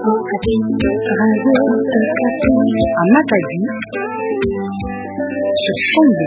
À Matadi, sur Chambé.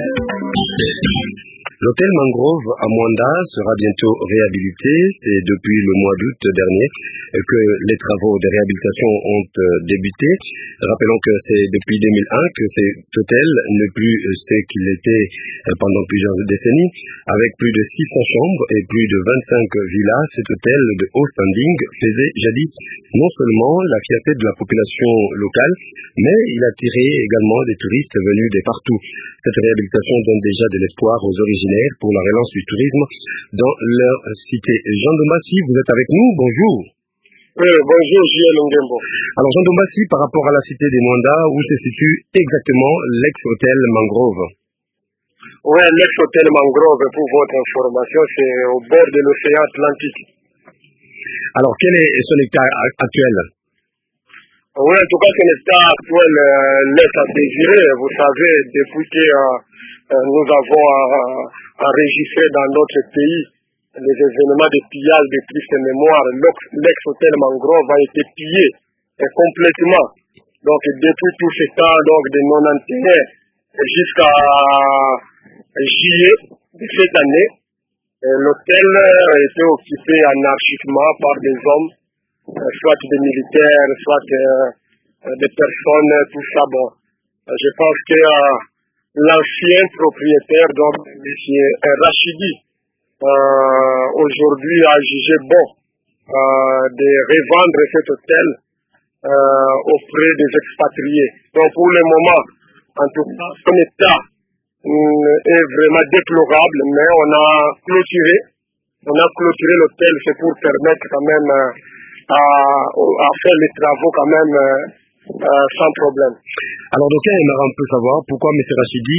L'hôtel Mangrove à Mwanda sera bientôt réhabilité. C'est depuis le mois d'août dernier que les travaux de réhabilitation ont débuté. Rappelons que c'est depuis 2001 que cet hôtel n'est plus ce qu'il était pendant plusieurs décennies. Avec plus de 600 chambres et plus de 25 villas, cet hôtel de haut standing faisait jadis non seulement la fierté de la population locale, mais il attirait également des touristes venus de partout. Cette réhabilitation donne déjà de l'espoir aux originaires pour la relance du tourisme dans leur cité. Jean Dombassi, vous êtes avec nous, bonjour. Bonjour, J.L. Ngembo. Alors Jean Dombassi, par rapport à la cité des Mwanda, où se situe exactement l'ex-hôtel Mangrove? Oui, l'ex-hôtel Mangrove, pour votre information, c'est au bord de l'océan Atlantique. Alors quel est son état actuel? Oui, en tout cas, son état actuel laisse à désirer. Vous savez, depuis que nous avons enregistré dans notre pays les événements de pillage de triste mémoire, l'ex-hôtel Mangrove a été pillé complètement. Donc, depuis tout ce temps, donc de 91 jusqu'à juillet de cette année, l'hôtel était occupé anarchiquement par des hommes, soit des militaires, soit des personnes, tout ça. Bon, je pense que l'ancien propriétaire, donc M. Rachidi, aujourd'hui a jugé bon de revendre cet hôtel auprès des expatriés. Donc pour le moment, en tout cas, son état est vraiment déplorable, mais on a clôturé l'hôtel, c'est pour permettre quand même à faire les travaux quand même sans problème. Alors donc on peut savoir pourquoi M. Rachidi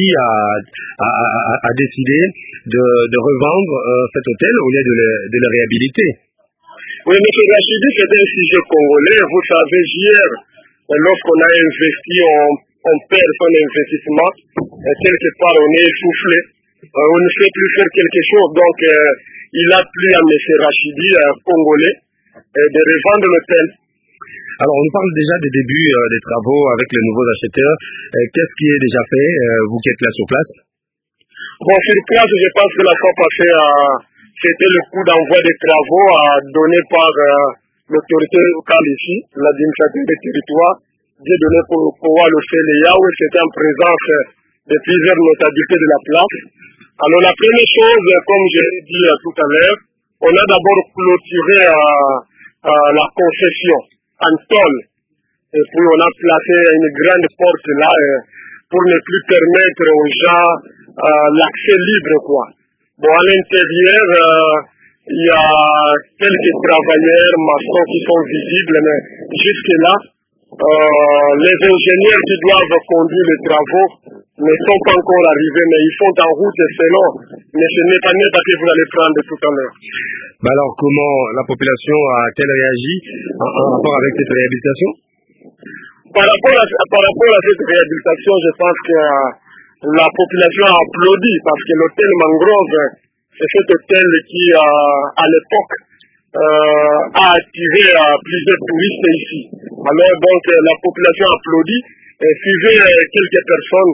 a décidé de revendre cet hôtel au lieu de le réhabiliter. Oui, M. Rachidi, c'était un sujet congolais. Vous savez, hier, lorsqu'on a investi, on perd son investissement. Quelque part, on est essoufflé. On ne sait plus faire quelque chose. Donc, il a plu à M. Rachidi, congolais, de revendre l'hôtel. Alors, on nous parle déjà des débuts des travaux avec les nouveaux acheteurs. Qu'est-ce qui est déjà fait, vous qui êtes là sur place? Bon, sur place, je pense que la fois passée, c'était le coup d'envoi des travaux donné par l'autorité locale ici, l'administrateur des territoires, j'ai donné pour pouvoir le faire où c'était en présence de plusieurs notabilités de la place. Alors, la première chose, comme j'ai dit tout à l'heure, on a d'abord clôturé la concession en tôle. Et puis on a placé une grande porte là pour ne plus permettre aux gens l'accès libre, quoi. Bon, à l'intérieur, il y a quelques travailleurs maçons qui sont visibles, mais jusque-là, les ingénieurs qui doivent conduire les travaux ne sont pas encore arrivés, mais ils sont en route selon. Mais ce n'est pas net que vous allez prendre tout à l'heure. Alors, comment la population a-t-elle réagi en rapport avec cette réhabilitation? Par rapport à cette réhabilitation, je pense que la population a applaudi parce que l'hôtel Mangrove, c'est cet hôtel qui, à l'époque, a attiré plusieurs touristes ici. Alors donc la population applaudit et suivait quelques personnes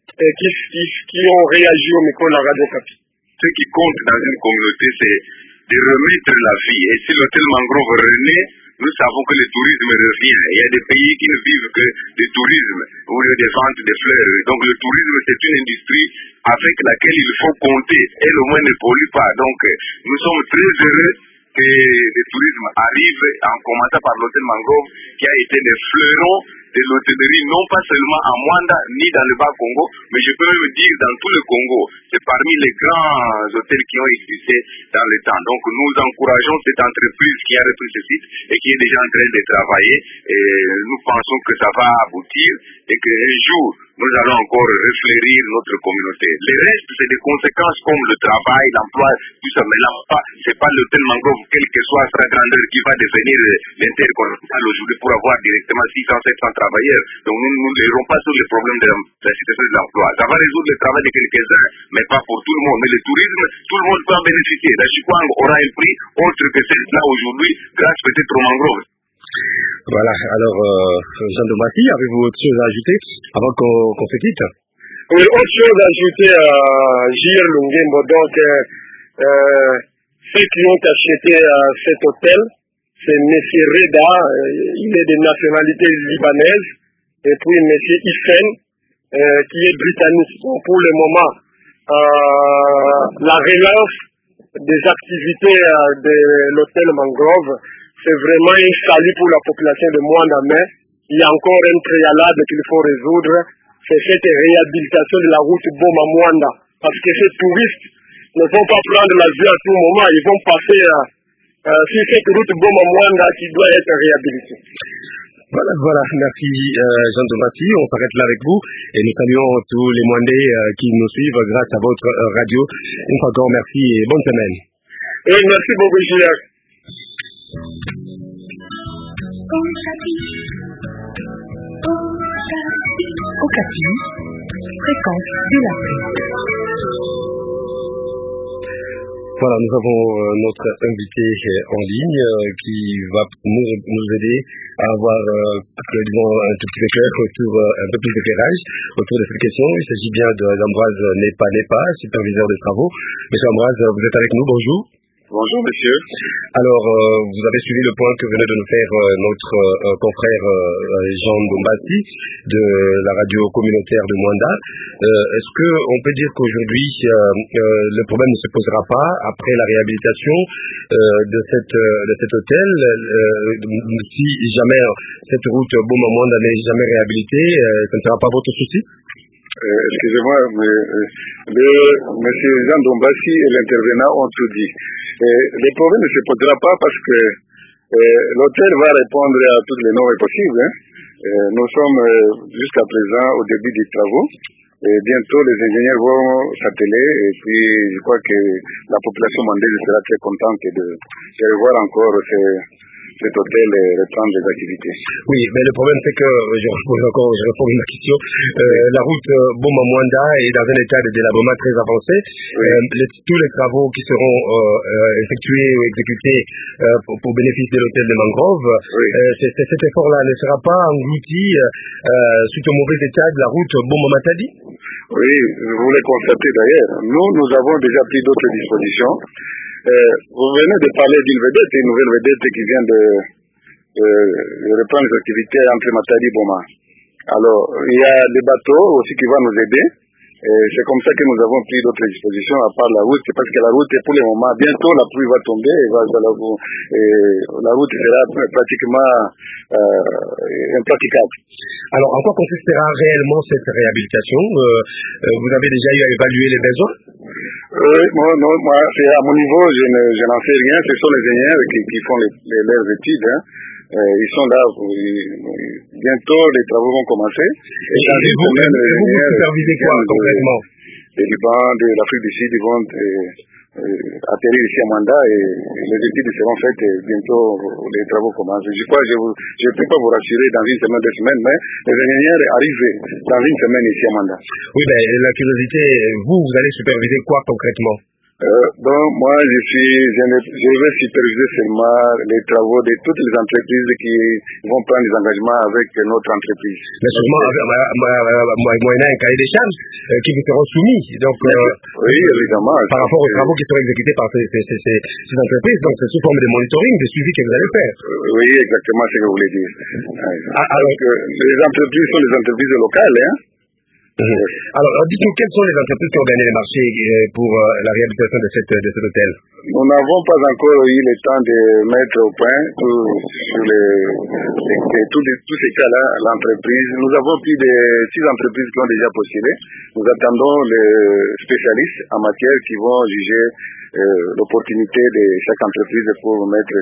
qui ont réagi au micro de la Radio Capi. Ce qui compte dans une communauté, c'est de remettre la vie. Et si l'hôtel Mangrove renaît, nous savons que le tourisme revient. Il y a des pays qui ne vivent que du tourisme ou des ventes de fleurs. Donc le tourisme, c'est une industrie avec laquelle il faut compter. Elle au moins ne pollue pas. Donc nous sommes très heureux que le tourisme arrive, en commençant par l'hôtel Mangrove, qui a été le fleuron de l'hôtellerie, non pas seulement à Mwanda, ni dans le Bas-Congo, mais je peux même dire dans tout le Congo. C'est parmi les grands hôtels qui ont existé dans le temps. Donc nous encourageons cette entreprise qui a repris ce site et qui est déjà en train de travailler. Et nous pensons que ça va aboutir et qu'un jour, nous allons encore refleurir notre communauté. Le reste, c'est des conséquences comme le travail, l'emploi, tout ça. Mais là, c'est pas l'hôtel Mangrove, quelle que soit sa grandeur, qui va devenir l'intercontinental aujourd'hui pour avoir directement 600-700 travailleurs. Donc nous ne n'irons pas sur les problèmes de la situation de l'emploi. Ça va résoudre le travail de quelques-uns, mais pas pour tout le monde. Mais le tourisme, tout le monde peut en bénéficier. La Chikwang aura un prix autre que celui-là aujourd'hui, grâce peut-être au Mangrove. Voilà, alors Jean Dombassi, avez-vous autre chose à ajouter avant qu'on se quitte? Oui, autre chose à ajouter à J.R. Lungembo, donc ceux qui ont acheté cet hôtel, c'est M. Reda, il est de nationalité libanaise, et puis M. Ifen, qui est britannique. Donc pour le moment, la relance des activités de l'hôtel Mangrove, c'est vraiment un salut pour la population de Mwanda, mais il y a encore un préalable qu'il faut résoudre, c'est cette réhabilitation de la route Boma-Mwanda, parce que ces touristes ne vont pas prendre l'avion à tout moment, ils vont passer sur cette route Boma-Mwanda qui doit être réhabilitée. Voilà, merci Jean Dombassi, on s'arrête là avec vous et nous saluons tous les Mwandais qui nous suivent grâce à votre radio. Une fois encore, merci et bonne semaine. Et merci beaucoup, Gilles. Okapi, fréquence de la paix. Voilà, nous avons notre invité en ligne qui va nous aider à avoir, disons, un tout petit peu clair autour, un peu plus d'éclairage autour de cette question. Il s'agit bien d'Ambroise Nepa, superviseur des travaux. Monsieur Ambroise, vous êtes avec nous, bonjour. Bonjour monsieur. Alors, vous avez suivi le point que venait de nous faire notre confrère Jean Dombassi de la radio communautaire de Mwanda. Est-ce qu'on peut dire qu'aujourd'hui, le problème ne se posera pas après la réhabilitation de cet hôtel si jamais cette route Boma-Mwanda n'est jamais réhabilitée, ça ne sera pas votre souci? Excusez-moi, mais monsieur Jean Dombassi et l'intervenant ont tout dit. Le problème ne se posera pas parce que l'hôtel va répondre à toutes les normes possibles. Nous sommes jusqu'à présent au début des travaux. Et bientôt les ingénieurs vont s'atteler et puis je crois que la population mandaise sera très contente de revoir encore cet hôtel reprendre les activités. Oui, mais le problème c'est que, je réponds à ma question, la route Boma-Mwanda est dans un état de délabrement très avancé. Oui. Tous les travaux qui seront effectués ou exécutés pour bénéfice de l'hôtel de Mangrove, oui. Cet effort-là ne sera pas englouti suite au mauvais état de la route Boma-Matadi? Oui, vous le constatez d'ailleurs. Nous avons déjà pris d'autres dispositions. Vous venez de parler d'une vedette, une nouvelle vedette qui vient de reprendre les activités entre Matadi et Boma. Alors, il y a des bateaux aussi qui vont nous aider. C'est comme ça que nous avons pris d'autres dispositions à part la route, parce que la route est pour le moment, bientôt la pluie va tomber et la route sera pratiquement impraticable. Alors, en quoi consistera réellement cette réhabilitation? Vous avez déjà eu à évaluer les besoins? Moi, c'est à mon niveau, je n'en sais rien. Ce sont les ingénieurs qui font leurs études. Ils sont là, bientôt les travaux vont commencer. Et vous supervisez quoi concrètement? Les Liban, de l'Afrique du Sud, ils vont atterrir ici à Mwanda et les études seront faites et bientôt les travaux commencent. Je crois que je ne peux pas vous rassurer dans une semaine, 2 semaines, mais les ingénieurs arrivent dans une semaine ici à Mwanda. Oui, mais la curiosité, vous allez superviser quoi concrètement? Donc moi je vais superviser seulement les travaux de toutes les entreprises qui vont prendre des engagements avec notre entreprise. Mais sûrement moyennant un cahier des charges qui vous seront soumis. Donc oui, évidemment. Par rapport aux travaux qui seront exécutés par ces entreprises, donc c'est sous forme de monitoring, de suivi que vous allez faire. Oui, exactement ce que vous voulez dire. Alors que les entreprises sont des entreprises locales, hein. Alors, dites-nous, quelles sont les entreprises qui ont gagné les marchés pour la réhabilitation de cet hôtel? Nous n'avons pas encore eu le temps de mettre au point sur tous ces cas-là, l'entreprise. Nous avons plus de 6 entreprises qui ont déjà postulé. Nous attendons les spécialistes en matière qui vont juger l'opportunité de chaque entreprise pour se mettre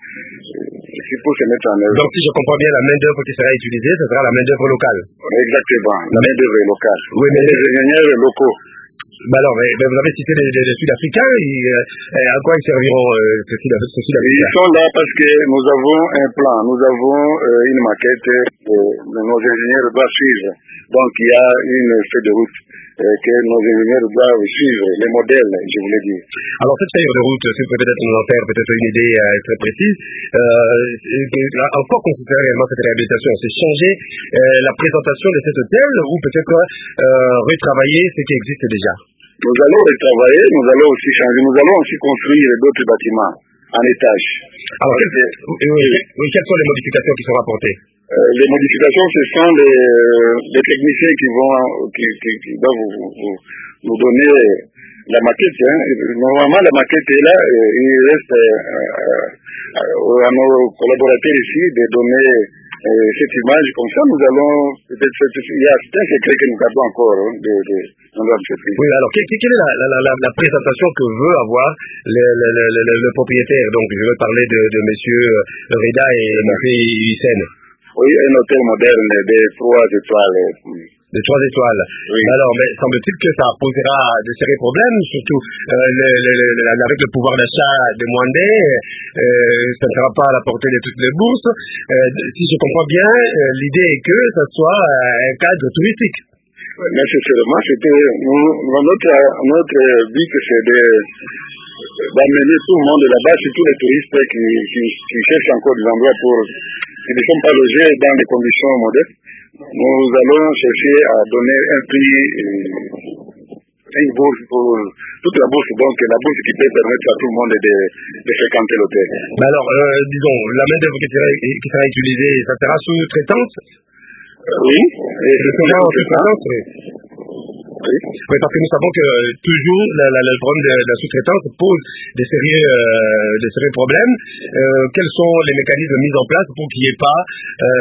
en œuvre. Donc, si je comprends bien, la main-d'œuvre qui sera utilisée, ce sera la main-d'œuvre locale. Exactement, la main-d'œuvre locale. Oui, mais les ingénieurs locaux. Alors, vous avez cité les Sud-Africains, à quoi ils serviront ces Sud-Africains? Ils sont là parce que nous avons un plan, nous avons une maquette, nos ingénieurs doivent suivre. Donc, il y a une feuille de route. que nos ingénieurs doivent suivre, les modèles, je voulais dire. Alors cette feuille de route, si vous pouvez peut-être nous en faire peut-être une idée très précise, en quoi consisterait réellement cette réhabilitation? C'est changer la présentation de cet hôtel ou peut-être retravailler ce qui existe déjà? Nous allons retravailler, nous allons aussi changer, nous allons aussi construire d'autres bâtiments en étage. Alors quelles sont les modifications qui seront apportées? Les modifications, ce sont les techniciens qui doivent vous donner la maquette. Normalement, la maquette est là. Il reste à nos collaborateurs ici de donner cette image. Comme ça, nous allons peut-être... Il y a un secret que nous gardons encore dans l'entreprise. Oui, alors quelle est la présentation que veut avoir le propriétaire? Donc, je veux parler de monsieur Reda et monsieur Hussein. Oui, un hôtel moderne de 3 étoiles. De 3 étoiles. Oui. Alors, mais semble-t-il que ça posera de sérieux problèmes, surtout avec le pouvoir d'achat demandé, ça ne sera pas à la portée de toutes les bourses. Si je comprends bien, l'idée est que ça soit un cadre touristique. Nécessairement, notre but, c'est d'amener tout le monde là-bas, surtout les touristes qui cherchent encore des endroits qui ne sont pas logés dans des conditions modestes. Nous allons chercher à donner un prix, une bourse pour toute la bourse, donc la bourse qui peut permettre à tout le monde de fréquenter l'hôtel. Mais alors, disons, la main-d'œuvre qui sera utilisée, ça sera sous traitance? Oui. Et ce sera en sous-traitance, oui. Oui, parce que nous savons que toujours le problème de la sous-traitance pose des sérieux problèmes. Quels sont les mécanismes mis en place pour qu'il n'y ait pas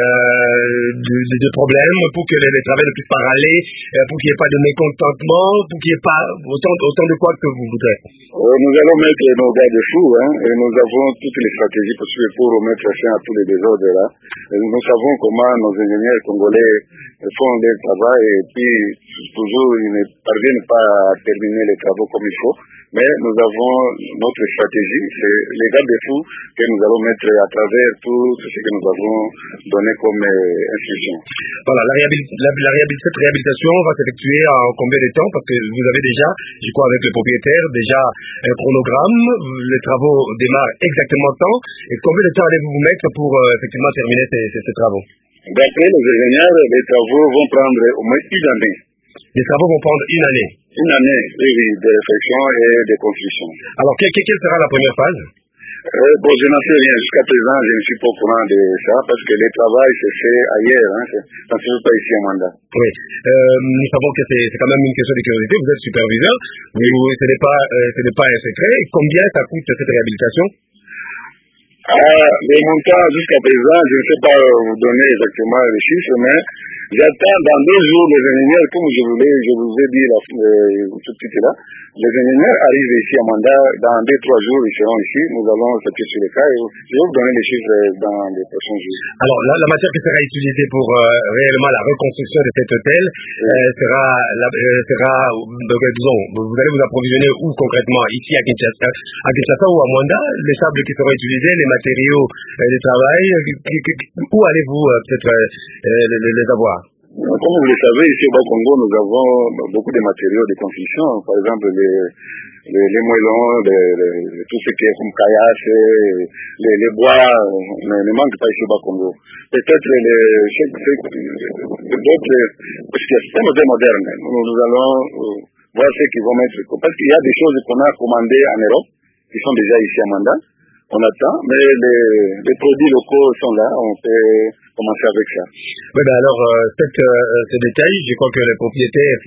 de problèmes, pour que les travailleurs ne puissent pas râler, pour qu'il n'y ait pas de mécontentement, pour qu'il n'y ait pas autant de quoi que vous voudrez? Nous allons mettre nos garde-fous, et nous avons toutes les stratégies possibles pour mettre fin à tous les désordres là. Et nous savons comment nos ingénieurs congolais font leur travail et puis toujours ils ne parviennent pas à terminer les travaux comme il faut. Mais nous avons notre stratégie, c'est les garde-fous que nous allons mettre à travers tout ce que nous avons donné comme instruction. Voilà, cette réhabilitation va s'effectuer en combien de temps? Parce que vous avez déjà, je crois avec le propriétaire, déjà un chronogramme, les travaux démarrent exactement en temps. Et combien de temps allez-vous vous mettre pour effectivement terminer ces travaux? D'après les ingénieurs, les travaux vont prendre au moins une année. Les travaux vont prendre une année? Une année, oui, de réflexion et de construction. Alors, quelle sera la première phase? Bon, je n'en sais rien. Jusqu'à présent, je ne suis pas au courant de ça parce que le travail se fait ailleurs. Ça ne se fait pas ici à Manda. Oui. Nous savons que c'est quand même une question de curiosité. Vous êtes superviseur. Ce n'est pas un secret. Combien ça coûte cette réhabilitation? Les montants jusqu'à présent, je ne sais pas vous donner exactement les chiffres, mais j'attends dans 2 jours les ingénieurs, comme je vous ai dit tout de suite là, les ingénieurs arrivent ici à Manda, dans 2-3 jours ils seront ici, nous allons statuer sur les cas et je vais vous donner les chiffres dans les prochains jours. Alors la matière qui sera utilisée pour réellement la reconstruction de cet hôtel sera donc, disons, vous allez vous approvisionner où concrètement? Ici à Kinshasa ou à Manda, les sables qui seront utilisés, les matériaux de travail, où allez-vous peut-être les avoir? Comme vous le savez, ici au Bas-Congo, nous avons beaucoup de matériaux de construction, par exemple les moellons, tout ce qui est comme caillasse, les bois ne manquent pas ici au Bas-Congo. Peut-être d'autres, parce que c'est un modèle moderne, nous allons voir ce qu'ils vont mettre, parce qu'il y a des choses qu'on a commandées en Europe, qui sont déjà ici à Manda. On attend, mais les produits locaux sont là, on peut commencer avec ça. Oui, ben alors, ce détail, je crois que les propriétaires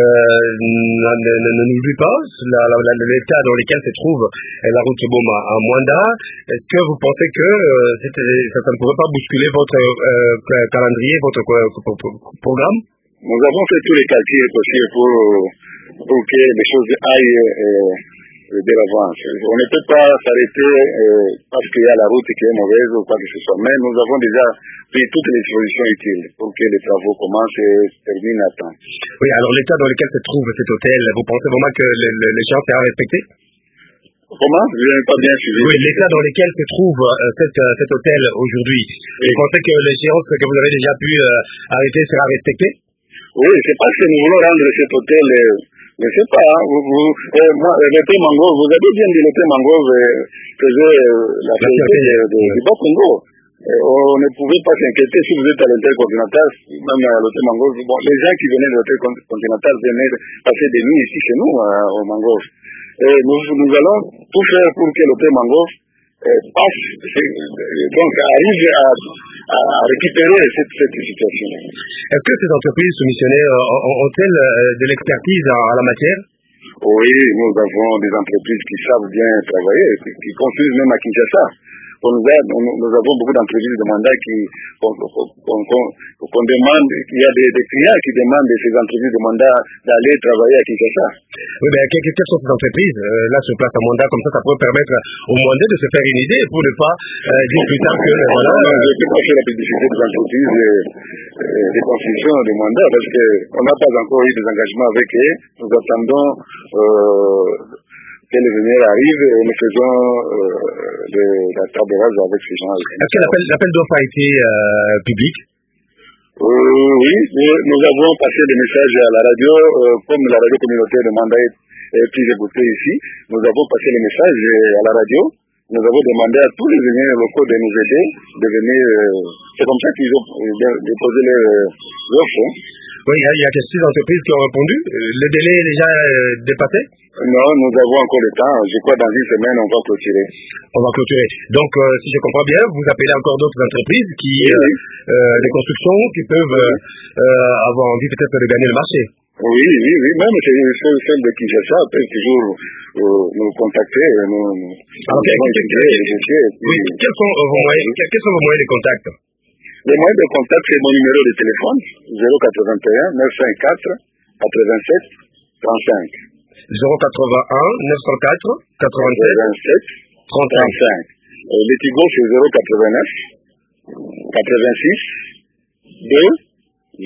ne n'oublient pas l'état dans lequel se trouve la route Boma à Mwanda. Est-ce que vous pensez que ça ne pourrait pas bousculer votre calendrier, votre programme? Nous avons fait tous les calculs possibles pour que les choses aillent de l'avance. On ne peut pas s'arrêter parce qu'il y a la route qui est mauvaise ou quoi que ce soit, mais nous avons déjà pris toutes les solutions utiles pour que les travaux commencent et se terminent à temps. Oui, alors l'état dans lequel se trouve cet hôtel, vous pensez vraiment que l'échéance sera respectée? Comment? Je n'ai pas bien suivi. Oui, l'état dans lequel se trouve cet hôtel aujourd'hui, vous pensez que l'échéance que vous avez déjà pu arrêter sera respectée? Oui, c'est parce que nous voulons rendre cet hôtel, je ne sais pas, hein, l'hôtel Mangrove, vous avez bien dit l'hôtel Mangrove faisait la qualité du Bas-Congo. On ne pouvait pas s'inquiéter si vous êtes à l'hôtel continental, même à l'hôtel Mangrove. Bon, les gens qui venaient de l'hôtel continental venaient passer des nuits ici chez nous, au Mangrove. Et nous allons tout faire pour que l'hôtel Mangrove passe, donc arrive à récupérer cette situation. Est-ce que ces entreprises soumissionnées ont-elles de l'expertise en la matière? Oui, nous avons des entreprises qui savent bien travailler, qui construisent même à Kinshasa. Nous avons beaucoup d'entreprises de mandats qu'on demande, il y a des clients qui demandent de ces entreprises de mandats d'aller travailler à Kinshasa. Oui, mais quelles sont ces entreprises là sur place à mandat, comme ça pourrait permettre aux mandats de se faire une idée pour ne pas dire plus tard que voilà. Je ne peux pas faire la publicité des entreprises des constructions de mandats parce qu'on n'a pas encore eu des engagements avec eux. Nous attendons que les vénères arrivent et nous faisons la table rase avec ces gens. Est-ce que l'appel d'offres a été public? Oui, nous avons passé des messages à la radio, comme la radio communautaire de mandat est plus écoutée ici. Nous avons passé les messages à la radio. Nous avons demandé à tous les vénères locaux de nous aider, de venir. C'est comme ça qu'ils ont déposé leurs offres. Oui, il y a quelques entreprises qui ont répondu. Le délai est déjà dépassé? Non, nous avons encore le temps. Je crois que dans une semaine, on va clôturer. On va clôturer. Donc, si je comprends bien, vous appelez encore d'autres entreprises qui, des constructions qui peuvent avoir envie peut-être de gagner le marché. Oui. Même celles de Kinshasa peuvent toujours nous contacter. Quels sont vos moyens de contact? Les moyens de contact, c'est mon numéro de téléphone, 081 904 87 35. 081 904 87 35. Le Tigo, c'est 089 86 2 0 9 11.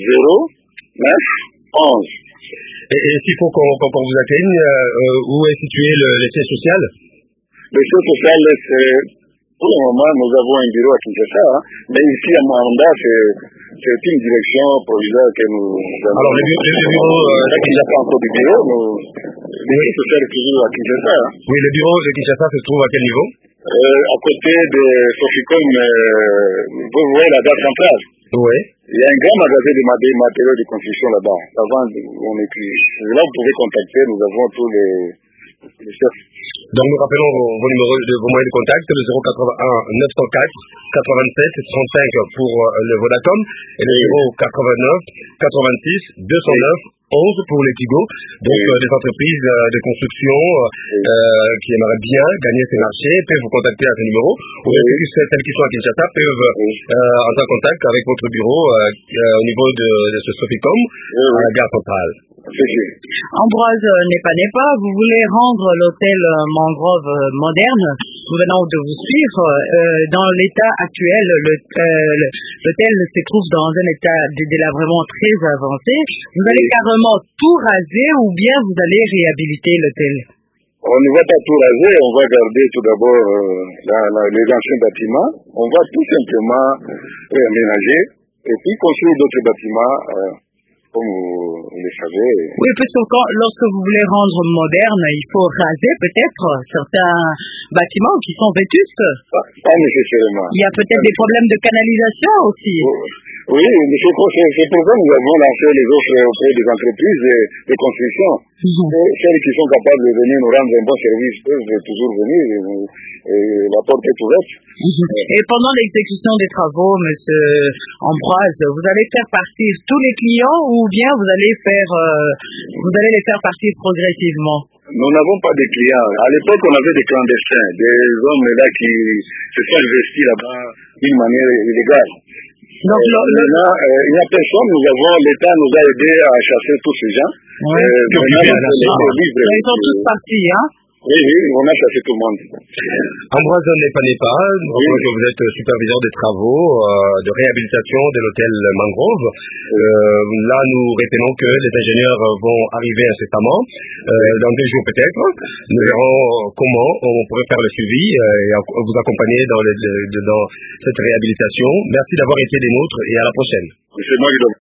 Et s'il faut qu'on vous atteigne, où est situé le siège social? Le siège social, pour le moment, nous avons un bureau à Kinshasa, mais ici à Manda, c'est une direction provisoire que nous avons. Alors, le bureau, il n'y a pas encore de bureau, le siège social est toujours à Kinshasa. Oui, le bureau de Kinshasa se trouve à quel niveau? À côté de Soficom, vous voyez la gare centrale. Oui. Il y a un grand magasin de matériaux de construction là-bas. Avant, on écrit. Là, vous pouvez contacter, nous avons tous les chefs. Donc, nous rappelons vos moyens de contact, le 081 904 87 35 pour le Vodacom et le 089 86 209 11 pour les Tigo. Donc, des entreprises de construction qui aimeraient bien gagner ces marchés peuvent vous contacter à ce numéro. Ou celles qui sont à Kinshasa peuvent entrer en contact avec votre bureau au niveau de ce Soficom à la gare centrale. Ambroise Nepa, vous voulez rendre l'hôtel Mangrove moderne. Nous venons de vous suivre. Dans l'état actuel, l'hôtel se trouve dans un état de délabrement très avancé. Vous allez carrément tout raser ou bien vous allez réhabiliter l'hôtel? On ne va pas tout raser, on va garder tout d'abord les anciens bâtiments. On va tout simplement réaménager et puis construire d'autres bâtiments. Comme vous le savez. Oui, parce que lorsque vous voulez rendre moderne, il faut raser peut-être certains bâtiments qui sont vétustes. Pas nécessairement. Il y a peut-être des problèmes de canalisation aussi. Oui, c'est pourquoi nous avons lancé les offres auprès des entreprises de construction. Celles qui sont capables de venir nous rendre un bon service peuvent toujours venir. La porte est ouverte. Et pendant l'exécution des travaux, monsieur Ambroise, vous allez faire partir tous les clients ou bien vous allez les faire partir progressivement? Nous n'avons pas de clients. À l'époque, on avait des clandestins, des hommes là qui se sont investis là-bas d'une manière illégale. Donc, maintenant, il n'y a personne. L'État nous a aidés à chasser tous ces gens. Ils sont tous partis, hein? Oui, on a chassé tout le monde. Ambroise Nepa, que vous êtes superviseur des travaux de réhabilitation de l'hôtel Mangrove. Là, nous retenons que les ingénieurs vont arriver incessamment, dans 2 jours peut-être. Nous verrons comment on pourrait faire le suivi et vous accompagner dans cette réhabilitation. Merci d'avoir été des nôtres et à la prochaine. C'est moi qui